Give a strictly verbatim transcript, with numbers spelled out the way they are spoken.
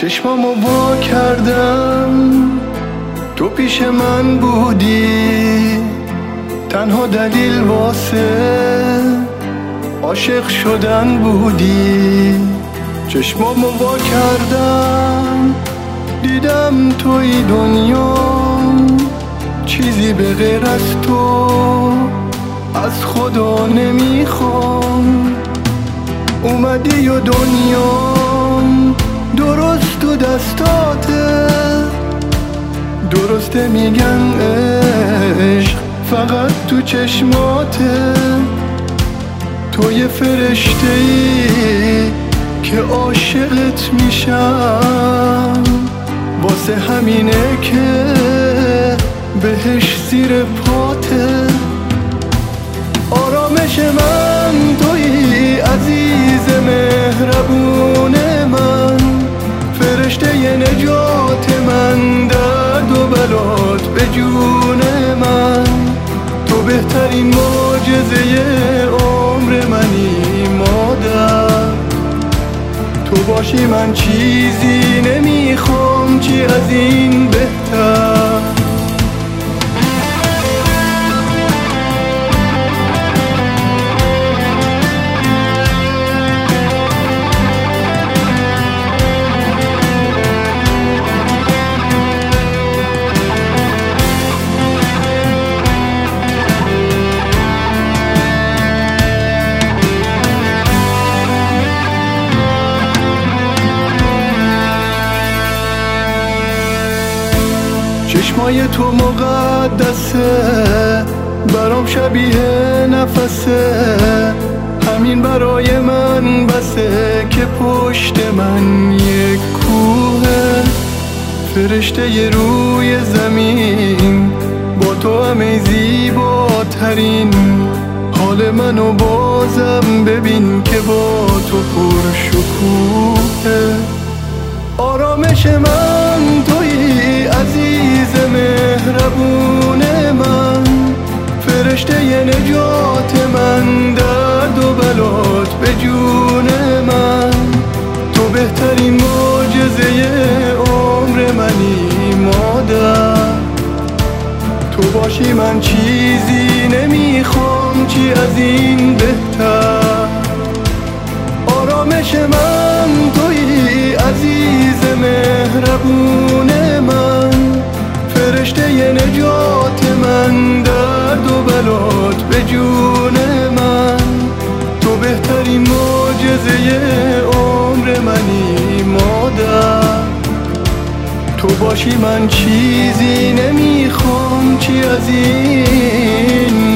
چشمامو وا کردم تو پیش من بودی، تنها دلیل واسه عاشق شدن بودی. چشمامو وا کردم دیدم توی دنیا، چیزی به غیر از تو از خدا نمیخوام. اومدی و دنیا درست تو دستاته، درسته میگن عشق فقط تو چشماته. تو یه فرشته ای که عاشقت میشم، واسه همینه که بهش زیر پاته. آرامش من توی عزیز مهربون من، فرشته ی نجات من، درد و بلات به جون من. تو بهترین معجزه عمر منی مادر، تو باشی من چیزی نمیخوام چی از این بهتر. چشمای تو مقدسه، برام شبیه نفسه. همین برای من بسه که پشت من یک کوه، فرشته ی روی زمین. با تو همه زیباترین، حال منو بازم ببین که با تو پرشکوهه. آرامش من توی عزیز مهربون من، فرشته ی نجات من، درد و بلات به جون من. تو بهترین معجزه عمر منی مادر، تو باشی من چیزی نمیخوام چی از این بهتر. آرامش من توی عزیز مهربون من، فرشته ی نجات من، درد و بلات به جون من. تو بهترین معجزه عمر منی مادر، تو باشی من چیزی نمیخوام چی از این